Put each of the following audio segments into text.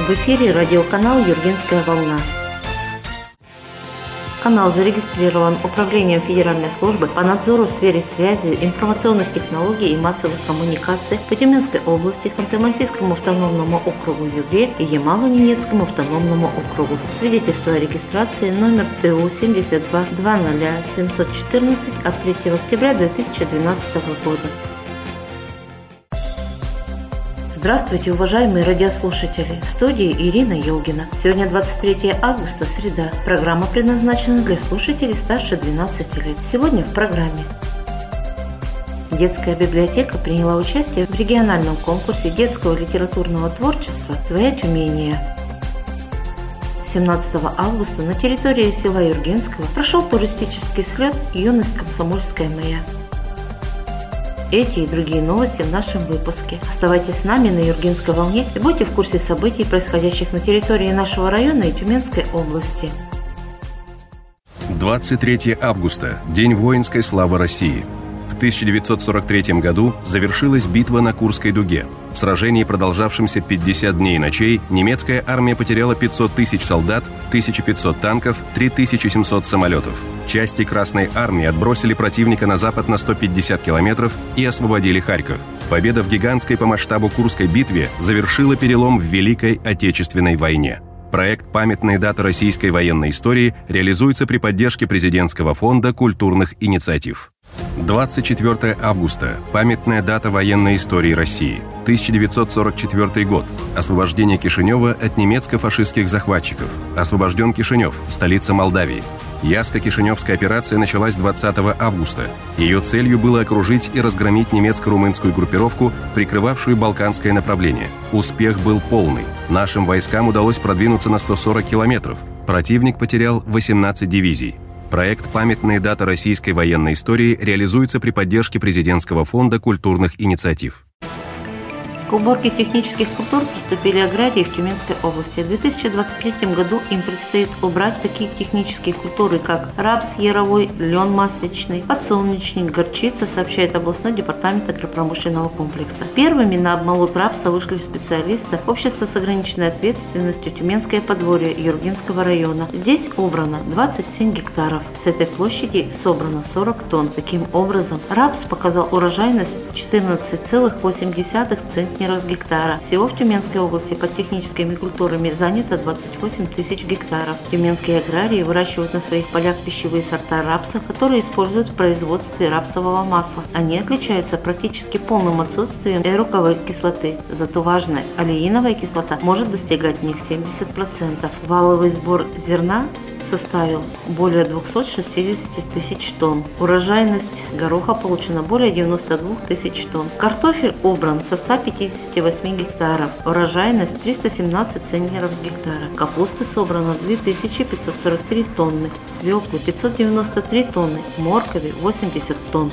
В эфире радиоканал «Юргенская волна». Канал зарегистрирован Управлением Федеральной службы по надзору в сфере связи, информационных технологий и массовых коммуникаций по Тюменской области, Ханты-Мансийскому автономному округу Югре и Ямало-Ненецкому автономному округу. Свидетельство о регистрации номер ТУ 7220714 от 3 октября 2012 года. Здравствуйте, уважаемые радиослушатели! В студии Ирина Елгина. Сегодня 23 августа, среда. Программа предназначена для слушателей старше 12 лет. Сегодня в программе. Детская библиотека приняла участие в региональном конкурсе детского литературного творчества «Твоя Тюмения». 17 августа на территории села Юргенского прошел туристический слет «Юность комсомольская моя». Эти и другие новости в нашем выпуске. Оставайтесь с нами на Юргенской волне и будьте в курсе событий, происходящих на территории нашего района и Тюменской области. 23 августа – День воинской славы России. В 1943 году завершилась битва на Курской дуге. В сражении, продолжавшемся 50 дней и ночей, немецкая армия потеряла 500 тысяч солдат, 1500 танков, 3700 самолетов. Части Красной армии отбросили противника на запад на 150 километров и освободили Харьков. Победа в гигантской по масштабу Курской битве завершила перелом в Великой Отечественной войне. Проект «Памятные даты российской военной истории» реализуется при поддержке Президентского фонда культурных инициатив. 24 августа – памятная дата военной истории России. 1944 год. Освобождение Кишинева от немецко-фашистских захватчиков. Освобожден Кишинев, столица Молдавии. Яско-Кишиневская операция началась 20 августа. Ее целью было окружить и разгромить немецко-румынскую группировку, прикрывавшую балканское направление. Успех был полный. Нашим войскам удалось продвинуться на 140 километров. Противник потерял 18 дивизий. Проект «Памятные даты российской военной истории» реализуется при поддержке Президентского фонда культурных инициатив. К уборке технических культур приступили аграрии в Тюменской области. В 2023 году им предстоит убрать такие технические культуры, как рапс яровой, лен масличный, подсолнечник, горчица, сообщает областной департамент агропромышленного комплекса. Первыми на обмолот рапса вышли специалисты общества с ограниченной ответственностью «Тюменское подворье» Юргенского района. Здесь убрано 27 гектаров. С этой площади собрано 40 тонн. Таким образом, рапс показал урожайность 14,8 центнеров с гектара. Всего в Тюменской области под техническими культурами занято 28 тысяч гектаров. Тюменские аграрии выращивают на своих полях пищевые сорта рапса, которые используют в производстве рапсового масла. Они отличаются практически полным отсутствием эруковой кислоты. Зато важная олеиновая кислота может достигать в них 70%. Валовый сбор зерна составил более 260 тысяч тонн. Урожайность гороха получена более 92 тысяч тонн. Картофель убран со 158 гектаров. Урожайность 317 центнеров с гектара. Капусты собрано 2543 тонны. Свеклы 593 тонны. Моркови 80 тонн.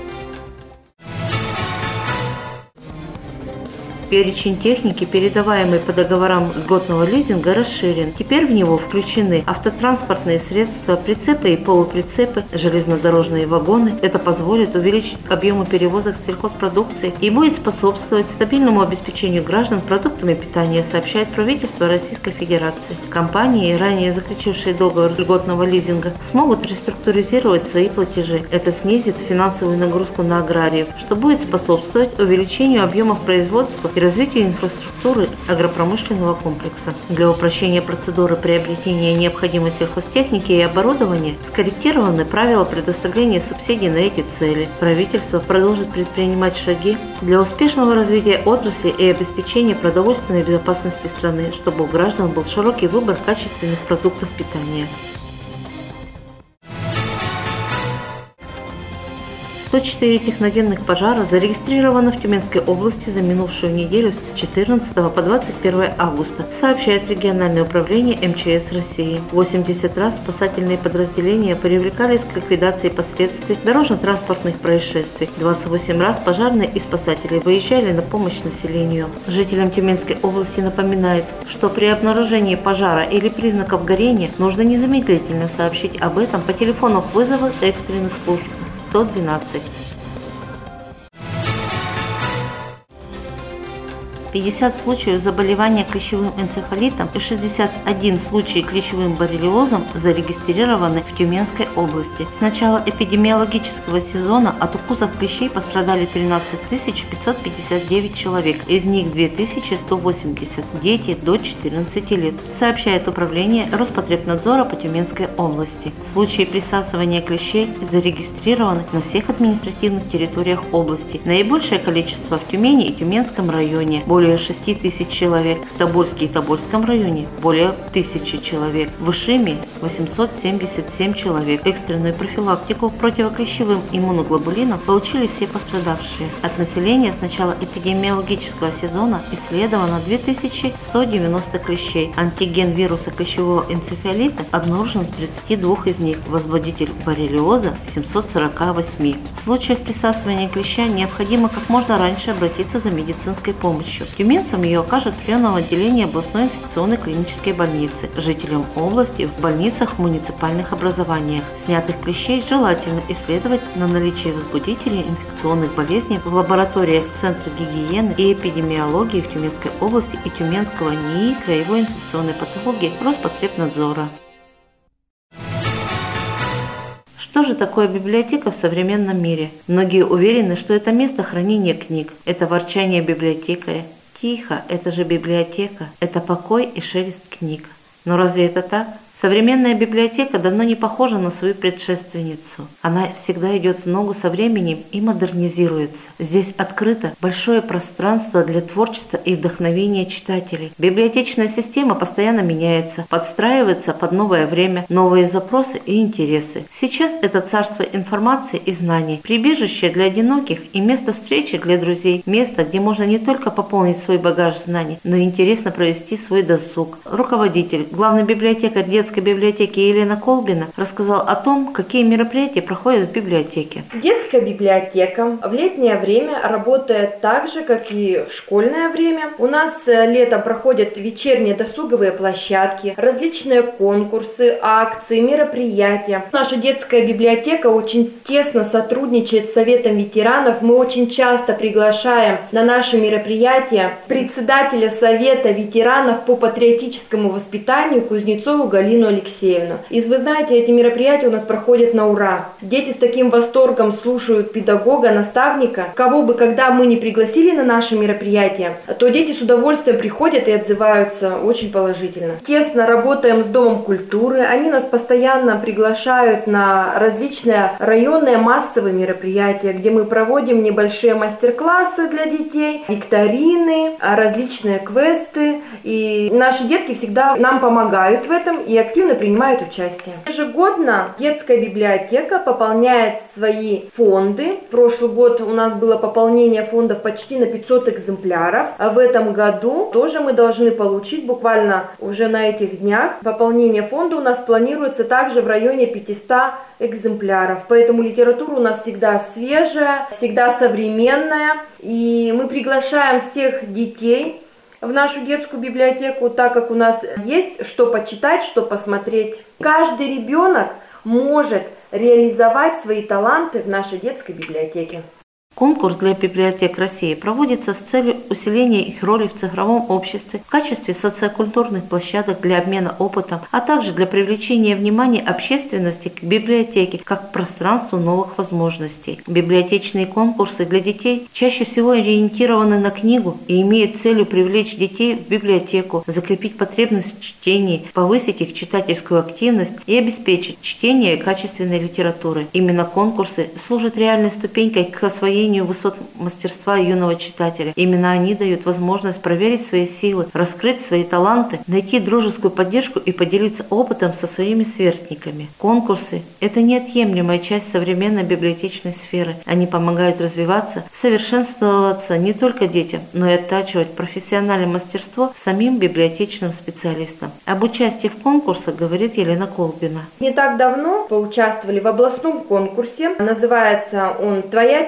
Перечень техники, передаваемый по договорам льготного лизинга, расширен. Теперь в него включены автотранспортные средства, прицепы и полуприцепы, железнодорожные вагоны. Это позволит увеличить объемы перевозок сельхозпродукции и будет способствовать стабильному обеспечению граждан продуктами питания, сообщает правительство Российской Федерации. Компании, ранее заключившие договор льготного лизинга, смогут реструктуризировать свои платежи. Это снизит финансовую нагрузку на аграриев, что будет способствовать увеличению объемов производства и развитию инфраструктуры агропромышленного комплекса. Для упрощения процедуры приобретения необходимой сельхозтехники и оборудования скорректированы правила предоставления субсидий на эти цели. Правительство продолжит предпринимать шаги для успешного развития отрасли и обеспечения продовольственной безопасности страны, чтобы у граждан был широкий выбор качественных продуктов питания. 104 техногенных пожара зарегистрировано в Тюменской области за минувшую неделю с 14 по 21 августа, сообщает региональное управление МЧС России. 80 раз спасательные подразделения привлекались к ликвидации последствий дорожно-транспортных происшествий. 28 раз пожарные и спасатели выезжали на помощь населению. Жителям Тюменской области напоминает, что при обнаружении пожара или признаков горения нужно незамедлительно сообщить об этом по телефону вызова экстренных служб 112. 50 случаев заболевания клещевым энцефалитом и 61 случай клещевым боррелиозом зарегистрированы в Тюменской области. С начала эпидемиологического сезона от укусов клещей пострадали 13 559 человек, из них 2180 дети до 14 лет, сообщает Управление Роспотребнадзора по Тюменской области. Случаи присасывания клещей зарегистрированы на всех административных территориях области. Наибольшее количество в Тюмени и Тюменском районе – более 6 тысяч человек, в Тобольске и Тобольском районе – более 1000 человек, в Ишиме – 877 человек. Экстренную профилактику противоклещевым иммуноглобулином получили все пострадавшие. От населения с начала эпидемиологического сезона исследовано 2190 клещей. Антиген вируса клещевого энцефалита обнаружен в 32 из них, возбудитель боррелиоза в 748. В случаях присасывания клеща необходимо как можно раньше обратиться за медицинской помощью. Тюменцам ее окажут в приемном отделении областной инфекционной клинической больницы, жителям области в больницах в муниципальных образованиях. Снятых клещей желательно исследовать на наличие возбудителей инфекционных болезней в лабораториях Центра гигиены и эпидемиологии в Тюменской области и Тюменского НИИ краевой инфекционной патологии Роспотребнадзора. Что же такое библиотека в современном мире? Многие уверены, что это место хранения книг, это ворчание библиотекаря. Тихо, это же библиотека, это покой и шелест книг. Но разве это так? Современная библиотека давно не похожа на свою предшественницу. Она всегда идет в ногу со временем и модернизируется. Здесь открыто большое пространство для творчества и вдохновения читателей. Библиотечная система постоянно меняется, подстраивается под новое время, новые запросы и интересы. Сейчас это царство информации и знаний, прибежище для одиноких и место встречи для друзей, место, где можно не только пополнить свой багаж знаний, но и интересно провести свой досуг. Руководитель, главный библиотекарь детской библиотеки Елена Колбина рассказал о том, какие мероприятия проходят в библиотеке. Детская библиотека в летнее время работает так же, как и в школьное время. У нас летом проходят вечерние досуговые площадки, различные конкурсы, акции, мероприятия. Наша детская библиотека очень тесно сотрудничает с Советом ветеранов. Мы очень часто приглашаем на наши мероприятия председателя Совета ветеранов по патриотическому воспитанию Кузнецову Галину Алексеевну. И вы знаете, эти мероприятия у нас проходят на ура. Дети с таким восторгом слушают педагога, наставника. Кого бы, когда мы не пригласили на наши мероприятия, то дети с удовольствием приходят и отзываются очень положительно. Тесно работаем с Домом культуры. Они нас постоянно приглашают на различные районные массовые мероприятия, где мы проводим небольшие мастер-классы для детей, викторины, различные квесты. И наши детки всегда нам помогают в этом и активно принимают участие. Ежегодно детская библиотека пополняет свои фонды. Прошлый год у нас было пополнение фондов почти на 500 экземпляров. А в этом году тоже мы должны получить буквально уже на этих днях. Пополнение фонда у нас планируется также в районе 500 экземпляров. Поэтому литература у нас всегда свежая, всегда современная. И мы приглашаем всех детей в нашу детскую библиотеку, так как у нас есть что почитать, что посмотреть. Каждый ребенок может реализовать свои таланты в нашей детской библиотеке. Конкурс для библиотек России проводится с целью усиления их роли в цифровом обществе в качестве социокультурных площадок для обмена опытом, а также для привлечения внимания общественности к библиотеке как к пространству новых возможностей. Библиотечные конкурсы для детей чаще всего ориентированы на книгу и имеют целью привлечь детей в библиотеку, закрепить потребность в чтении, повысить их читательскую активность и обеспечить чтение качественной литературы. Именно конкурсы служат реальной ступенькой к освоению высот мастерства юного читателя. Именно они дают возможность проверить свои силы, раскрыть свои таланты, найти дружескую поддержку и поделиться опытом со своими сверстниками. Конкурсы – это неотъемлемая часть современной библиотечной сферы. Они помогают развиваться, совершенствоваться не только детям, но и оттачивать профессиональное мастерство самим библиотечным специалистам. Об участии в конкурсах говорит Елена Колбина. Не так давно поучаствовали в областном конкурсе. Называется он «Твоя Тюмень».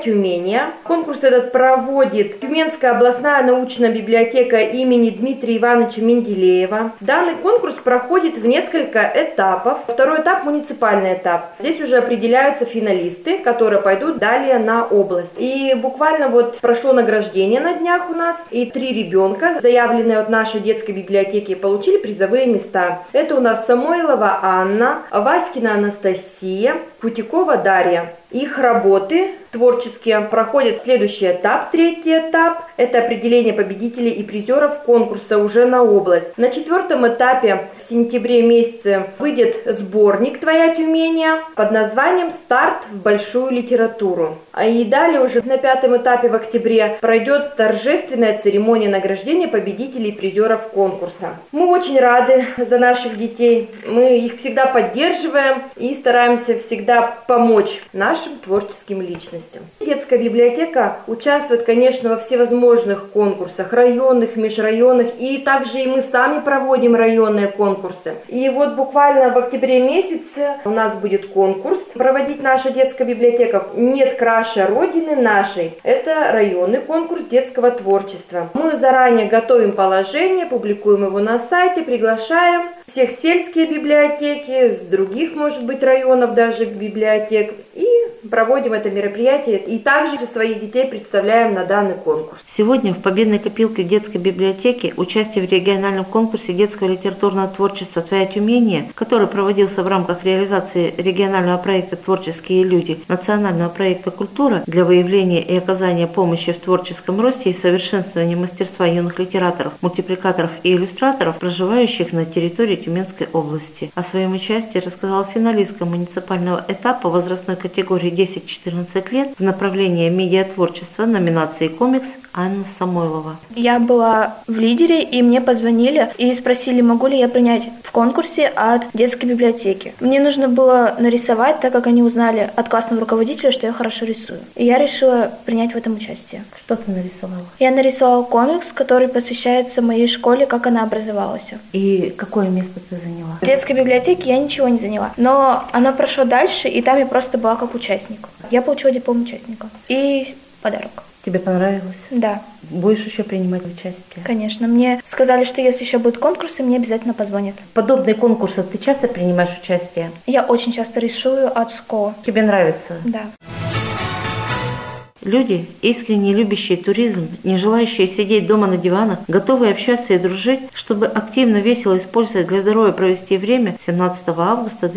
награждения. Конкурс этот проводит Тюменская областная научная библиотека имени Дмитрия Ивановича Менделеева. Данный конкурс проходит в несколько этапов. Второй этап – муниципальный этап. Здесь уже определяются финалисты, которые пойдут далее на область. И буквально вот прошло награждение на днях у нас, и 3 ребенка, заявленные от нашей детской библиотеки, получили призовые места. Это у нас Самойлова Анна, Васькина Анастасия, Кутикова Дарья. Их работы творческие проходят следующий этап, 3-й этап. Это определение победителей и призеров конкурса уже на область. На 4-м этапе в сентябре месяце выйдет сборник «Твоя Тюмень» под названием «Старт в большую литературу». И далее уже на 5-м этапе в октябре пройдет торжественная церемония награждения победителей и призеров конкурса. Мы очень рады за наших детей. Мы их всегда поддерживаем и стараемся всегда помочь нашим творческим личностям. Детская библиотека участвует, конечно, во всевозможных конкурсах, районных, межрайонных, и также и мы сами проводим районные конкурсы. И вот буквально в октябре месяце у нас будет конкурс проводить наша детская библиотека «Нет краше Родины нашей». Это районный конкурс детского творчества. Мы заранее готовим положение, публикуем его на сайте, приглашаем всех сельские библиотеки, с других, может быть, районов даже библиотек, и проводим это мероприятие. И также своих детей представляем на данный конкурс. Сегодня в победной копилке детской библиотеки участие в региональном конкурсе детского литературного творчества «Твоя Тюмень», который проводился в рамках реализации регионального проекта «Творческие люди», национального проекта «Культура» для выявления и оказания помощи в творческом росте и совершенствовании мастерства юных литераторов, мультипликаторов и иллюстраторов, проживающих на территории Тюменской области. О своем участии рассказала финалистка муниципального этапа возрастной категории 10-14 лет в направлении медиатворчества номинации «Комикс» Анна Самойлова. Я была в лидере, и мне позвонили и спросили, могу ли я принять в конкурсе от детской библиотеки. Мне нужно было нарисовать, так как они узнали от классного руководителя, что я хорошо рисую. И я решила принять в этом участие. Что ты нарисовала? Я нарисовала комикс, который посвящается моей школе, как она образовалась. И какое место ты заняла? В детской библиотеке я ничего не заняла, но оно прошло дальше, и там я просто была как участник. Я получила диплом участника и подарок. Тебе понравилось? Да. Будешь еще принимать участие? Конечно. Мне сказали, что если еще будут конкурсы, мне обязательно позвонят. Подобные конкурсы ты часто принимаешь участие? Я очень часто рисую от школы. Тебе нравится? Да. Люди, искренне любящие туризм, не желающие сидеть дома на диванах, готовые общаться и дружить, чтобы активно, весело использовать для здоровья провести время, 17 августа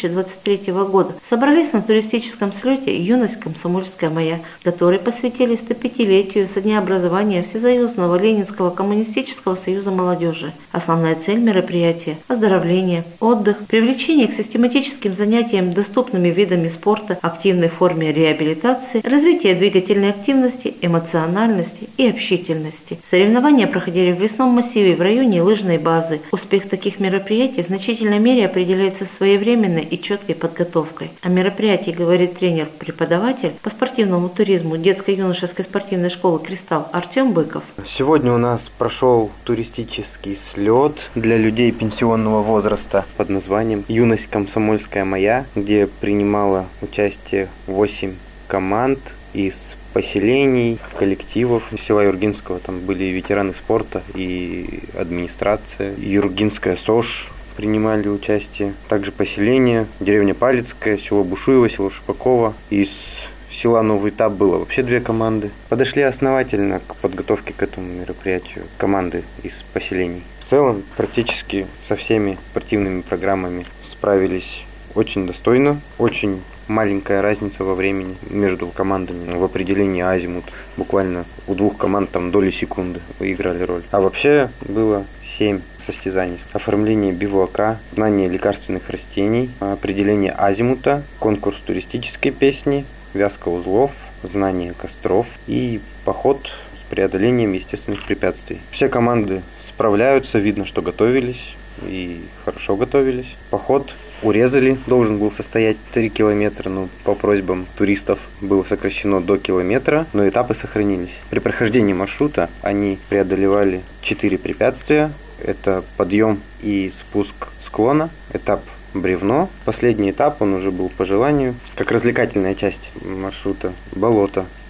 2023 года собрались на туристическом слете «Юность комсомольская моя», который посвятили 105-летию со дня образования Всесоюзного Ленинского коммунистического союза молодежи. Основная цель мероприятия – оздоровление, отдых, привлечение к систематическим занятиям доступными видами спорта, активной форме реабилитации, развитие двигательной активности, эмоциональности и общительности. Соревнования проходили в лесном массиве в районе лыжной базы. Успех таких мероприятий в значительной мере определяется своевременной и четкой подготовкой. О мероприятии говорит тренер-преподаватель по спортивному туризму детско-юношеской спортивной школы «Кристалл» Артем Быков. Сегодня у нас прошел туристический слет для людей пенсионного возраста под названием «Юность комсомольская моя», где принимало участие 8 команд из поселений, коллективов села Юргинского. Там были и ветераны спорта, и администрация, Юргинская СОЖ принимали участие. Также поселения, деревня Палецкая, село Бушуево, село Шипакова. Из села Новый Этап было вообще 2 команды. Подошли основательно к подготовке к этому мероприятию команды из поселений. В целом, практически со всеми спортивными программами справились очень достойно, очень маленькая разница во времени между командами в определении азимут. Буквально у 2 команд там доли секунды играли роль. А вообще было 7 состязаний. Оформление бивуака, знание лекарственных растений, определение азимута, конкурс туристической песни, вязка узлов, знание костров и поход с преодолением естественных препятствий. Все команды справляются, видно, что готовились и хорошо готовились. Поход урезали, должен был состоять 3 километра, но по просьбам туристов было сокращено до километра, но этапы сохранились. При прохождении маршрута они преодолевали 4 препятствия. Это подъем и спуск склона, этап бревно. Последний этап, он уже был по желанию, как развлекательная часть маршрута. Болото,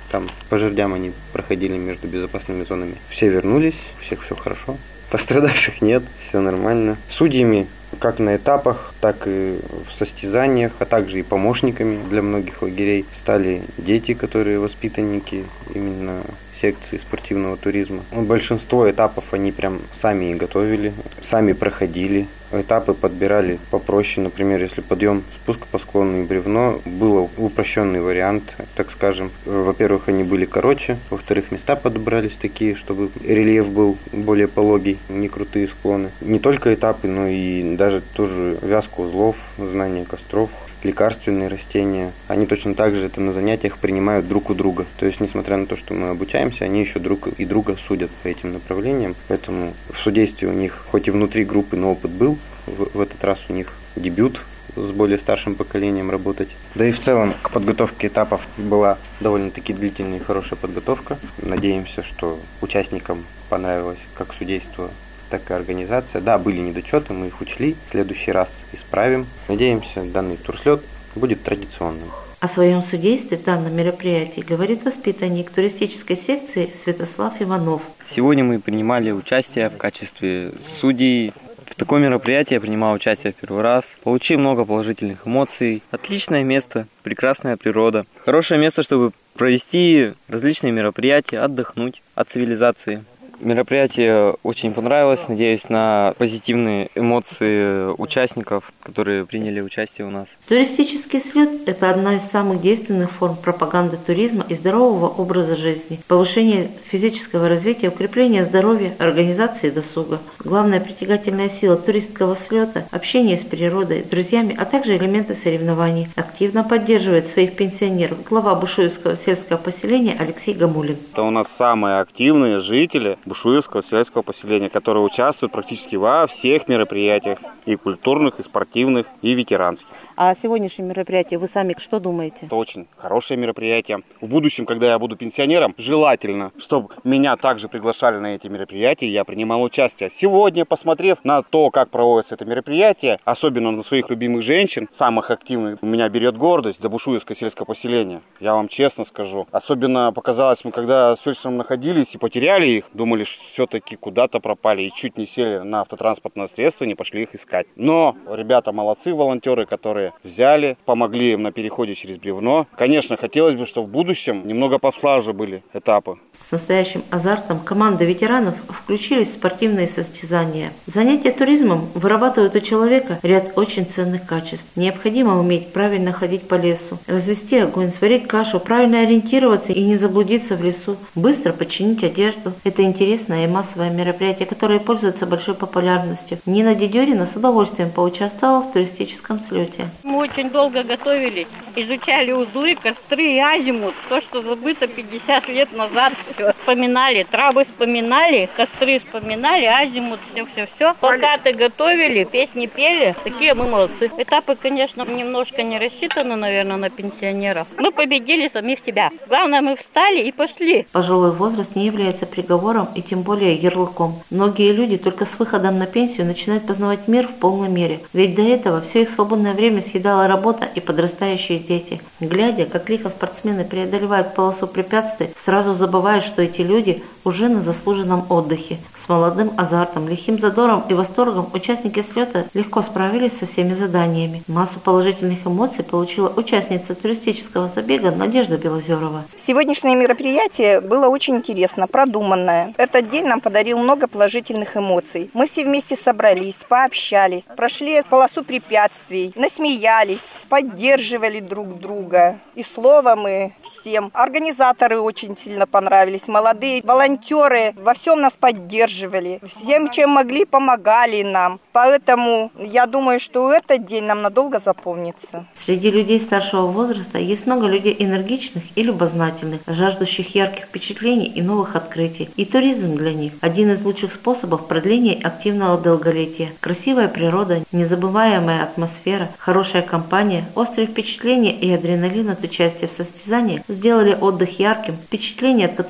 Там по жердям они проходили между безопасными зонами. Все вернулись, у всех все хорошо. Пострадавших нет, все нормально. Судьями как на этапах, так и в состязаниях, а также и помощниками для многих лагерей стали дети, которые воспитанники именно секции спортивного туризма. Большинство этапов они прям сами и готовили, сами проходили. Этапы подбирали попроще, например, если подъем, спуск по склону и бревно, был упрощенный вариант, так скажем. Во-первых, они были короче, во-вторых, места подобрались такие, чтобы рельеф был более пологий, не крутые склоны. Не только этапы, но и даже тоже вязка узлов, знание костров, лекарственные растения. Они точно так же это на занятиях принимают друг у друга. То есть, несмотря на то, что мы обучаемся, они еще друг и друга судят по этим направлениям. Поэтому в судействе у них, хоть и внутри группы, но опыт был. В этот раз у них дебют с более старшим поколением работать. Да и в целом к подготовке этапов была довольно-таки длительная и хорошая подготовка. Надеемся, что участникам понравилось как судейство, так и организация. Да, были недочеты, мы их учли. В следующий раз исправим. Надеемся, данный турслет будет традиционным. О своем судействе в данном мероприятии говорит воспитанник туристической секции Святослав Иванов. Сегодня мы принимали участие в качестве судей. В таком мероприятии я принимал участие в первый раз. Получил много положительных эмоций. Отличное место, прекрасная природа. Хорошее место, чтобы провести различные мероприятия, отдохнуть от цивилизации. Мероприятие очень понравилось. Надеюсь на позитивные эмоции участников, которые приняли участие у нас. Туристический слет – это одна из самых действенных форм пропаганды туризма и здорового образа жизни, повышение физического развития, укрепление здоровья, организации досуга. Главная притягательная сила туристского слета – общение с природой, друзьями, а также элементы соревнований. Активно поддерживает своих пенсионеров глава Бушуевского сельского поселения Алексей Гамулин. Это у нас самые активные жители Бушуевского сельского поселения, которые участвуют практически во всех мероприятиях, и культурных, и спортивных, и ветеранских. А о сегодняшнем мероприятии вы сами что думаете? Это очень хорошее мероприятие. В будущем, когда я буду пенсионером, желательно, чтобы меня также приглашали на эти мероприятия, и я принимал участие. Сегодня, посмотрев на то, как проводится это мероприятие, особенно на своих любимых женщин, самых активных, меня берет гордость за Бушуевское сельское поселение. Я вам честно скажу. Особенно показалось, мы когда с фельдшером находились и потеряли их, думали, что все-таки куда-то пропали и чуть не сели на автотранспортное средство, не пошли их искать. Но ребята молодцы, волонтеры, которые взяли, помогли им на переходе через бревно. Конечно, хотелось бы, чтобы в будущем немного послаже были этапы. С настоящим азартом команда ветеранов включились в спортивные состязания. Занятия туризмом вырабатывают у человека ряд очень ценных качеств. Необходимо уметь правильно ходить по лесу, развести огонь, сварить кашу, правильно ориентироваться и не заблудиться в лесу, быстро подчинить одежду. Это интересное и массовое мероприятие, которое пользуется большой популярностью. Нина Дедюрина с удовольствием поучаствовала в туристическом слете. Мы очень долго готовились, изучали узлы, костры и азимут, то, что забыто 50 лет назад. Все. Вспоминали, травы вспоминали, костры вспоминали, азимут, все. Плакаты готовили, песни пели. Такие мы молодцы. Этапы, конечно, немножко не рассчитаны, наверное, на пенсионеров. Мы победили самих себя. Главное, мы встали и пошли. Пожилой возраст не является приговором и тем более ярлыком. Многие люди только с выходом на пенсию начинают познавать мир в полной мере. Ведь до этого все их свободное время съедала работа и подрастающие дети. Глядя, как лихо спортсмены преодолевают полосу препятствий, сразу забывают, что эти люди уже на заслуженном отдыхе. С молодым азартом, лихим задором и восторгом участники слета легко справились со всеми заданиями. Массу положительных эмоций получила участница туристического забега Надежда Белозерова. Сегодняшнее мероприятие было очень интересно, продуманное. Этот день нам подарил много положительных эмоций. Мы все вместе собрались, пообщались, прошли полосу препятствий, насмеялись, поддерживали друг друга. И слово мы всем. Организаторы очень сильно понравились. Молодые волонтеры во всем нас поддерживали. Всем, чем могли, помогали нам. Поэтому я думаю, что этот день нам надолго запомнится. Среди людей старшего возраста есть много людей энергичных и любознательных, жаждущих ярких впечатлений и новых открытий. И туризм для них – один из лучших способов продления активного долголетия. Красивая природа, незабываемая атмосфера, хорошая компания, острые впечатления и адреналин от участия в состязаниях сделали отдых ярким, впечатления от которых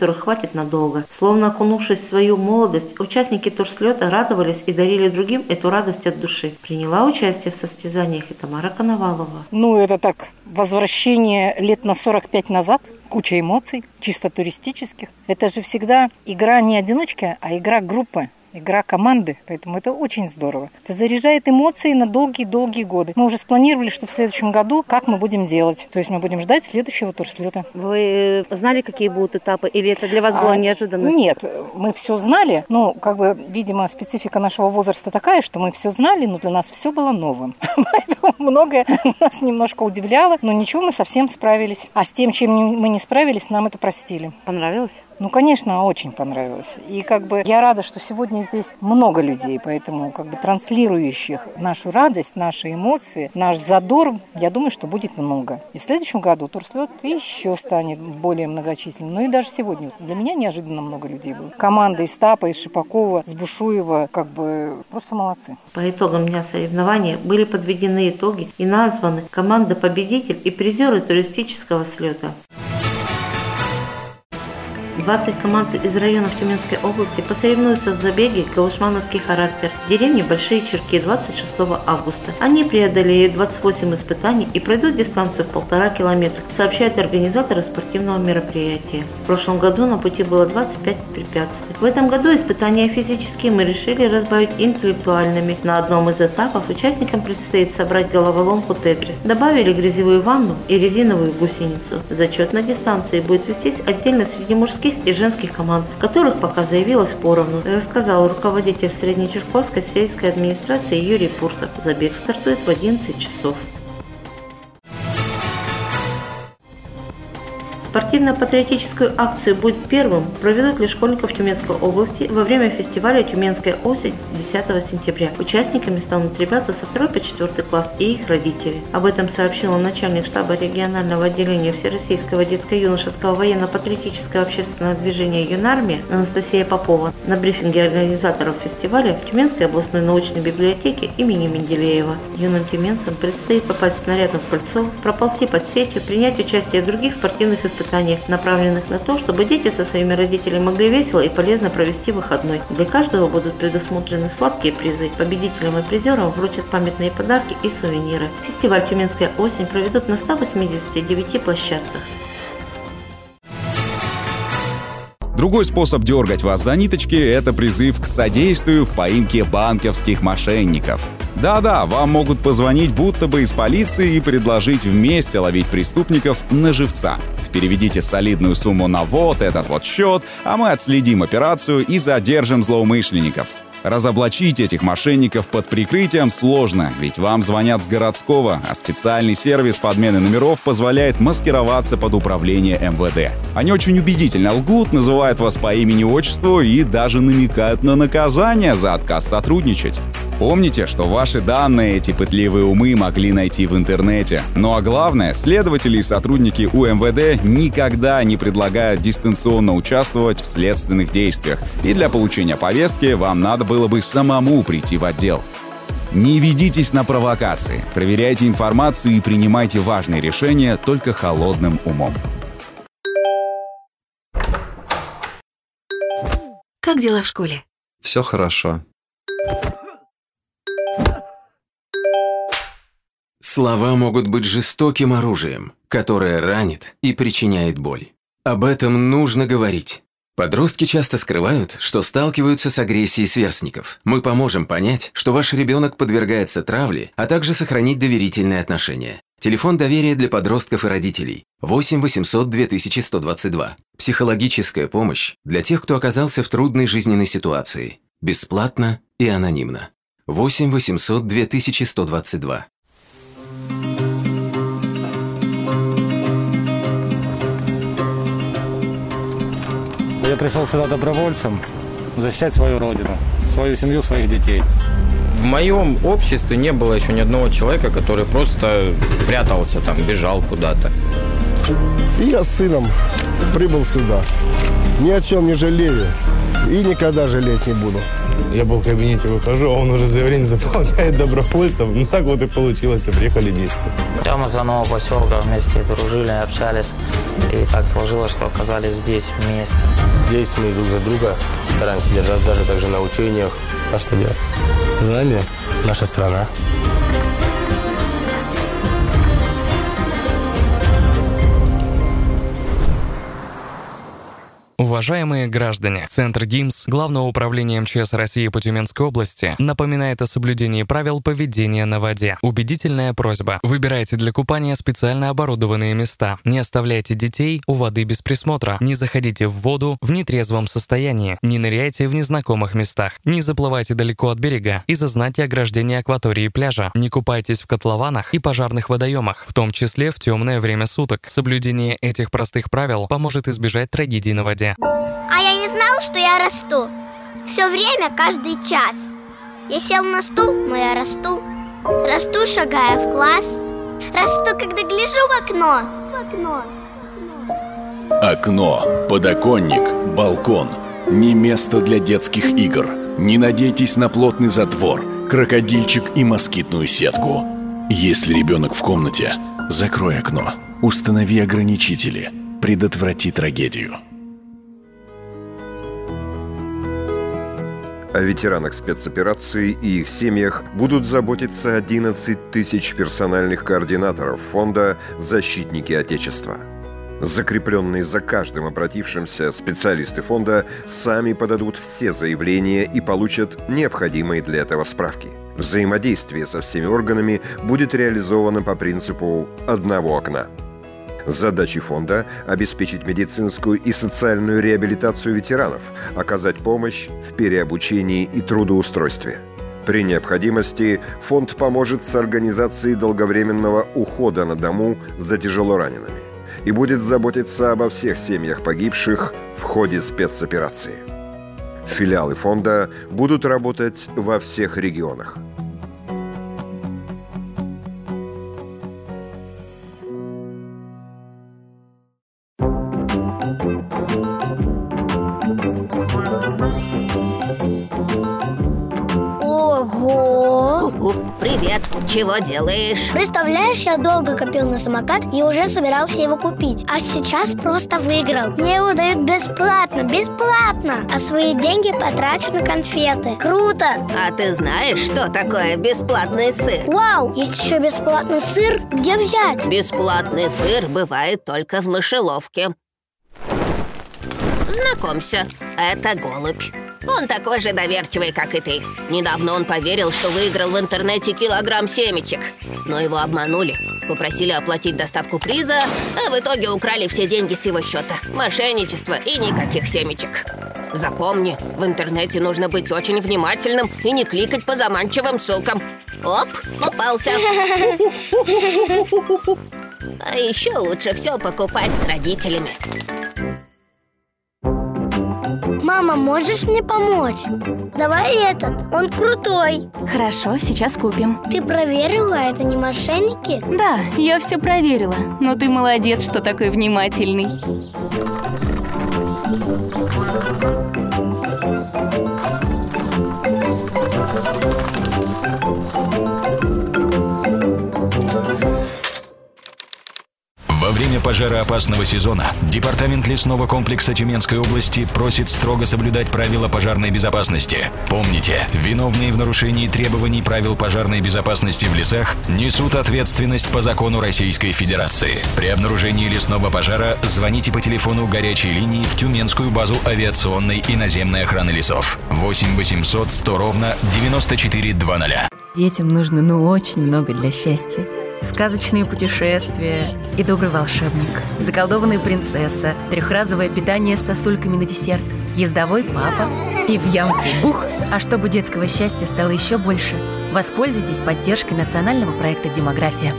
которых хватит надолго. Словно окунувшись в свою молодость, участники турслета радовались и дарили другим эту радость от души. Приняла участие в состязаниях и Тамара Коновалова. Это так, возвращение лет на 45 назад. Куча эмоций, чисто туристических. Это же всегда игра не одиночка, а игра группы. Игра команды, поэтому это очень здорово. Это заряжает эмоции на долгие-долгие годы. Мы уже спланировали, что в следующем году, как мы будем делать. То есть мы будем ждать следующего турслета. Вы знали, какие будут этапы, или это для вас было неожиданность? Нет, мы все знали, но, видимо, специфика нашего возраста такая, что мы все знали, но для нас все было новым. Поэтому многое нас немножко удивляло, но ничего, мы совсем справились. А с тем, чем мы не справились, нам это простили. Понравилось? Конечно, очень понравилось. И я рада, что сегодня здесь много людей, поэтому транслирующих нашу радость, наши эмоции, наш задор, я думаю, что будет много. И в следующем году турслет еще станет более многочисленным. И даже сегодня для меня неожиданно много людей было. Команда из Тапа, из Шипакова, с Бушуева, просто молодцы. По итогам дня соревнований были подведены итоги и названы команда-победитель и призеры туристического слета. 20 команд из районов Тюменской области посоревнуются в забеге «Калышмановский характер» в деревне Большие Черки 26 августа. Они преодолеют 28 испытаний и пройдут дистанцию в 1,5 километра, сообщают организаторы спортивного мероприятия. В прошлом году на пути было 25 препятствий. В этом году испытания физические мы решили разбавить интеллектуальными. На одном из этапов участникам предстоит собрать головоломку «Тетрис». Добавили грязевую ванну и резиновую гусеницу. Зачет на дистанции будет вестись отдельно среди мужских и женских команд, которых пока заявилось поровну, рассказал руководитель Среднечерковской сельской администрации Юрий Пуртов. Забег стартует в 11 часов. Спортивно-патриотическую акцию «Будь первым» проведут для школьников Тюменской области во время фестиваля «Тюменская осень» 10 сентября. Участниками станут ребята со 2 по 4 класс и их родители. Об этом сообщила начальник штаба регионального отделения Всероссийского детско-юношеского военно-патриотического общественного движения «Юнармия» Анастасия Попова на брифинге организаторов фестиваля в Тюменской областной научной библиотеке имени Менделеева. Юным тюменцам предстоит попасть в снарядное кольцо, проползти под сетью, принять участие в других спортивных испытаниях, направленных на то, чтобы дети со своими родителями могли весело и полезно провести выходной. Для каждого будут предусмотрены сладкие призы. Победителям и призерам вручат памятные подарки и сувениры. Фестиваль «Тюменская осень» проведут на 189 площадках. Другой способ дергать вас за ниточки – это призыв к содействию в поимке банковских мошенников. Да-да, вам могут позвонить будто бы из полиции и предложить вместе ловить преступников на живца. Переведите солидную сумму на вот этот вот счет, а мы отследим операцию и задержим злоумышленников. Разоблачить этих мошенников под прикрытием сложно, ведь вам звонят с городского, а специальный сервис подмены номеров позволяет маскироваться под управление МВД. Они очень убедительно лгут, называют вас по имени-отчеству и даже намекают на наказание за отказ сотрудничать. Помните, что ваши данные эти пытливые умы могли найти в интернете. Ну а главное, следователи и сотрудники УМВД никогда не предлагают дистанционно участвовать в следственных действиях, и для получения повестки вам надо было бы самому прийти в отдел. Не ведитесь на провокации, проверяйте информацию и принимайте важные решения только холодным умом. Как дела в школе? Все хорошо. Слова могут быть жестоким оружием, которое ранит и причиняет боль. Об этом нужно говорить. Подростки часто скрывают, что сталкиваются с агрессией сверстников. Мы поможем понять, что ваш ребенок подвергается травле, а также сохранить доверительные отношения. Телефон доверия для подростков и родителей 8 800 2122. Психологическая помощь для тех, кто оказался в трудной жизненной ситуации. Бесплатно и анонимно. 8 800 2122. Я пришел сюда добровольцем защищать свою родину, свою семью, своих детей. В моем обществе не было еще ни одного человека, который просто прятался там, бежал куда-то. И я с сыном прибыл сюда. Ни о чем не жалею и никогда жалеть не буду. Я был в кабинете, выхожу, а он уже заявление заполняет добровольцем. Ну так вот и получилось, и приехали вместе. Мы с нового поселка вместе дружили, общались. И так сложилось, что оказались здесь вместе. Здесь мы друг за друга стараемся держать, даже также на учениях. А что делать? Знамя – наша страна. Уважаемые граждане, Центр ГИМС Главного управления МЧС России по Тюменской области напоминает о соблюдении правил поведения на воде. Убедительная просьба. Выбирайте для купания специально оборудованные места. Не оставляйте детей у воды без присмотра. Не заходите в воду в нетрезвом состоянии. Не ныряйте в незнакомых местах. Не заплывайте далеко от берега из-за знаки ограждения акватории пляжа. Не купайтесь в котлованах и пожарных водоемах, в том числе в темное время суток. Соблюдение этих простых правил поможет избежать трагедий на воде. А я не знал, что я расту. Все время, каждый час. Я сел на стул, но я расту. Расту, шагая в класс. Расту, когда гляжу в окно. Окно, подоконник, балкон. Не место для детских игр. Не надейтесь на плотный затвор, крокодильчик и москитную сетку. Если ребенок в комнате, закрой окно. Установи ограничители. Предотврати трагедию. О ветеранах спецоперации и их семьях будут заботиться 11 тысяч персональных координаторов фонда «Защитники Отечества». Закрепленные за каждым обратившимся специалисты фонда сами подадут все заявления и получат необходимые для этого справки. Взаимодействие со всеми органами будет реализовано по принципу одного окна. Задачи фонда – обеспечить медицинскую и социальную реабилитацию ветеранов, оказать помощь в переобучении и трудоустройстве. При необходимости фонд поможет с организацией долговременного ухода на дому за тяжелоранеными и будет заботиться обо всех семьях погибших в ходе спецоперации. Филиалы фонда будут работать во всех регионах. Привет, чего делаешь? Представляешь, я долго копил на самокат и уже собирался его купить. А сейчас просто выиграл. Мне его дают бесплатно. А свои деньги потрачу на конфеты. Круто! А ты знаешь, что такое бесплатный сыр? Вау, есть еще бесплатный сыр? Где взять? Бесплатный сыр бывает только в мышеловке. Знакомься, это голубь. Он такой же доверчивый, как и ты. Недавно он поверил, что выиграл в интернете килограмм семечек. Но его обманули. Попросили оплатить доставку приза, а в итоге украли все деньги с его счета. Мошенничество и никаких семечек. Запомни, в интернете нужно быть очень внимательным и не кликать по заманчивым ссылкам. Оп, попался. А еще лучше все покупать с родителями. Мама, можешь мне помочь? Давай этот, он крутой. Хорошо, сейчас купим. Ты проверила, это не мошенники? Да, я все проверила. Но ты молодец, что такой внимательный. Во время пожароопасного сезона Департамент лесного комплекса Тюменской области просит строго соблюдать правила пожарной безопасности. Помните, виновные в нарушении требований правил пожарной безопасности в лесах несут ответственность по закону Российской Федерации. При обнаружении лесного пожара звоните по телефону горячей линии в Тюменскую базу авиационной и наземной охраны лесов 8 800 100 ровно 9400. Детям нужно очень много для счастья. Сказочные путешествия и добрый волшебник, заколдованная принцесса, трехразовое питание с сосульками на десерт, ездовой папа и в ямку бух. А чтобы детского счастья стало еще больше, воспользуйтесь поддержкой национального проекта «Демография».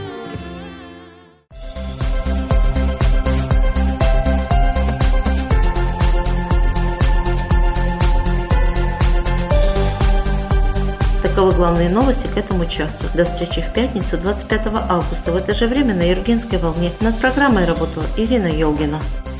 Таковы главные новости к этому часу. До встречи в пятницу, 25 августа. В это же время на Юргенской волне. Над программой работала Ирина Елгина.